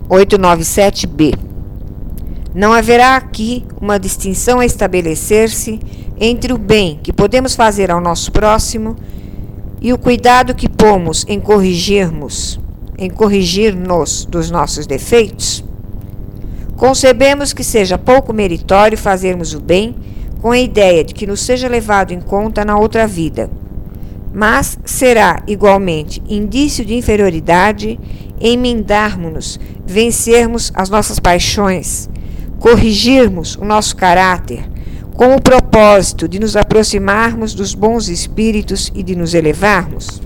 897b. Não haverá aqui uma distinção a estabelecer-se entre o bem que podemos fazer ao nosso próximo e o cuidado que pomos em corrigir-nos dos nossos defeitos. Concebemos que seja pouco meritório fazermos o bem com a ideia de que nos seja levado em conta na outra vida, mas será igualmente indício de inferioridade emendarmos-nos, vencermos as nossas paixões, corrigirmos o nosso caráter, com o propósito de nos aproximarmos dos bons espíritos e de nos elevarmos?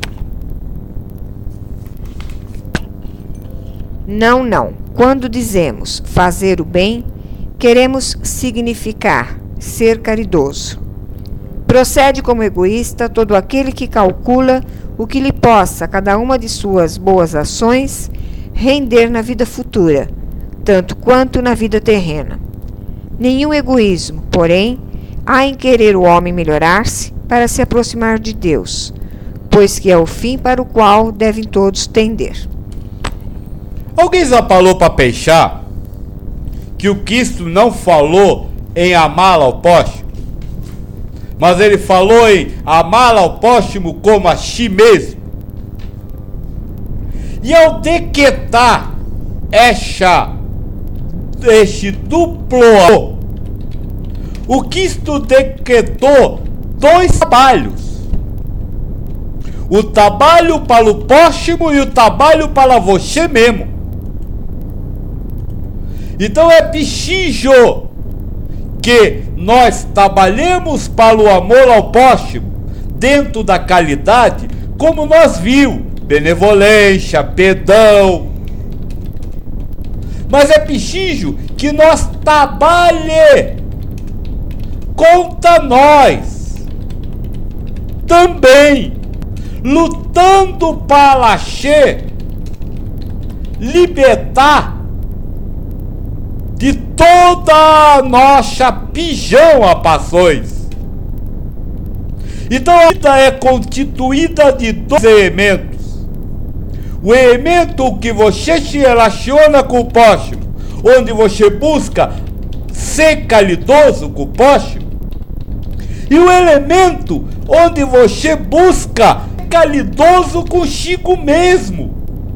Não. Quando dizemos fazer o bem, queremos significar ser caridoso. Procede como egoísta todo aquele que calcula o que lhe possa cada uma de suas boas ações render na vida futura, tanto quanto na vida terrena. Nenhum egoísmo, porém, há em querer o homem melhorar-se para se aproximar de Deus, pois que é o fim para o qual devem todos tender. Alguém já falou para Peixar que o Cristo não falou em amá-lo ao próximo, mas ele falou em amá-lo ao próximo como a si mesmo. E ao decretar este duplo amor, o Cristo decretou dois trabalhos: o trabalho para o próximo e o trabalho para você mesmo. Então é preciso que nós trabalhemos para o amor ao próximo dentro da caridade, como nós vimos, benevolência, perdão. Mas é preciso que nós trabalhemos contra nós também, lutando para libertar de toda a nossa pijão a passões. Então a vida é constituída de dois elementos: o elemento que você se relaciona com o próximo, onde você busca ser caridoso com o próximo, e o elemento onde você busca ser caridoso consigo mesmo,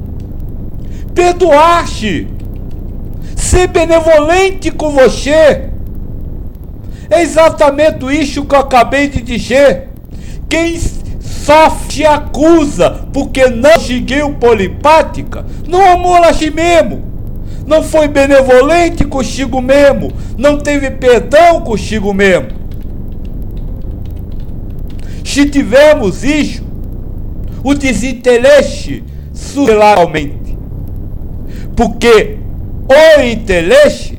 perdoar-se, ser benevolente com você. É exatamente isso que eu acabei de dizer. Quem só te acusa porque não seguiu polipática, não amou a si mesmo, não foi benevolente consigo mesmo, não teve perdão consigo mesmo. Se tivermos isso, o desinteresse surrealmente, porque o interesse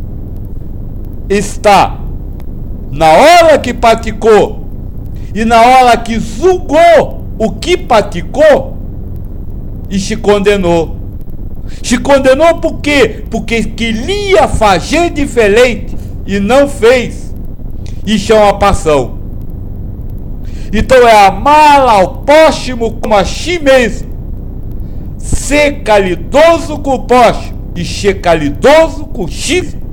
está na hora que praticou e na hora que julgou o que praticou e se condenou. Se condenou por quê? Porque queria fazer diferente e não fez. Isso é uma paixão. Então é amar ao próximo como a si mesmo, ser caridoso com o próximo e ser caridoso consigo.